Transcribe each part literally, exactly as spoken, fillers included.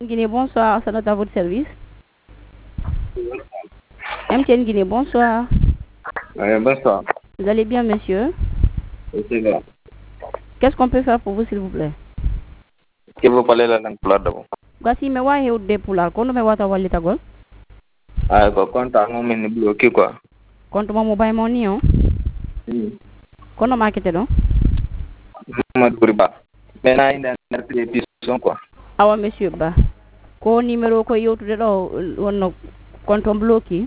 Guinée, bonsoir, ça note à votre service. M T N Guinée, bonsoir. Oui, bonsoir. Vous allez bien, monsieur? C'est bien. Qu'est-ce qu'on peut faire pour vous, s'il vous plaît? Que vous parlez la langue pulaar d'abord. Voici, mais ouais, il y a pulaar. Quand me wata wali tagol? Ah, quoi, quand on m'a mis bloqué quoi. Quand on m'a mobile money, hein? Quand on m'a quitté, non? Mohamed Bouriba. Maintenant, il y a une répétition quoi. Ah ouais, monsieur Ba. Ko numéro ko yewtude ɗo wonno compte on bloqué.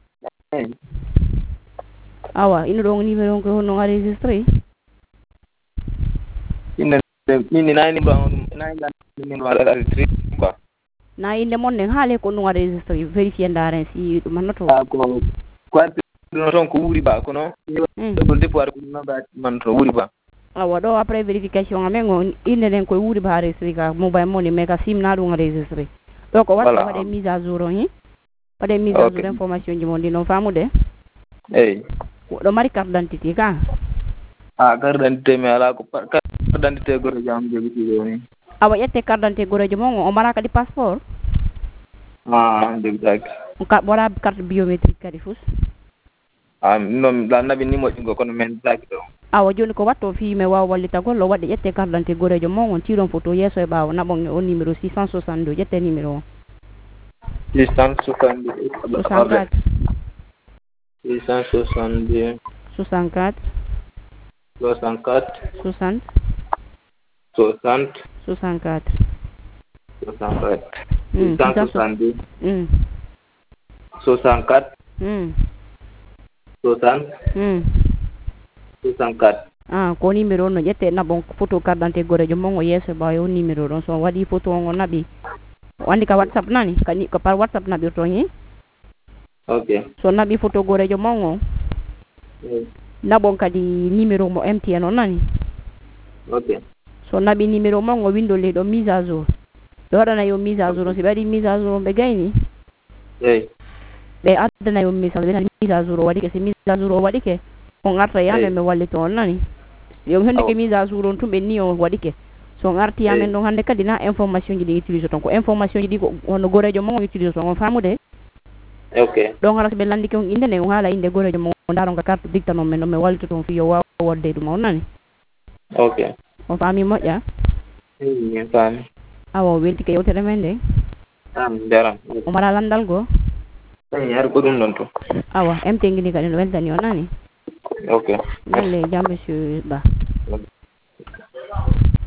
Awa ino ɗon numéro ko honno enregistré. Ine min nani ba nani min wala enregistré quoi. Na inde mon nen haale ko ɗum enregistré vérifier ndaren si ɗum annoto. Ah ko quoi no ton ko wuri ba ko no. Ko départ ko no ba man to wuri ba. Awa ɗo après vérification amen o inde nen koye wuuri ba enregistré ka mobile money mais ka sim na ɗum enregistré. Donc o waɗa waɗe mise à jour on hi waɗe mise à jour information ji mon ndi noon famude eyi ɗo mari carte d' identité ka ah carte d' identité mi ala ko carte d' identité goto jam jogi ni awa ƴette carte d' identité gorejo mon o mara kadi passeport ah jogi ka wala carte biométrique kadi fus ah non la nabi ni moƴƴi ngo kono men taki ɗo awa joni ko watto fi mi wawa wallitagol o waɗde ƴette carte d' identité gorejo mon on tiron photo yesso e ɓawo naɓon o numéro six cent soixante-deux ƴette numéro o six cent soixante-deux soixante-quatre six cent soixante-deux soixante-quatre soixante-quatre soixante soixante soixante-quatre soixante-quatre six cent soixante-deux soixante-quatre soixante soixante-quatre ah ko numéro no ƴette naɓon photo carte d' identité gorejo mon o yesso ɓawi o numéro ɗon so waɗi photo on o naɓi o andi ka whatsapp nani kani ko par whatsapp naɓirto ni ok so naɓi photo gorejo mon o naɓon kadi numéro mo M T N o nani ok so naɓi numéro mon o windo leyɗo mise à jour ɓe waɗana yo mise à jour o si ɓe waɗi mise à jour o ɓe gayni eyi ɓe addana yo mise ɓe mise à jour o waɗike si mise à jour o waɗike on arta yamen ɓe wallito on nani yo hendike mise à jour on tumɓe ni o waɗike so on arti yamen ɗon hannde kadi na information ji ɗi utilise ton ko information ji ɗi ko hono gorejo mon o utilise ton on famude ok ɗon hara so ɓe landike on inde nde on haala inde gorejo mon o ndaron ka carte dicta noon men ɗon mi wallito toon fi yo wawa wodde ɗum on nani ok on faami moƴƴa min faami awa o weltike yewtere men nde am jaram o mara landal goo eyi har ko ɗum ɗon to awa M T N Guinée kadi no weltani o nani ok ñalle jam monsieur Ba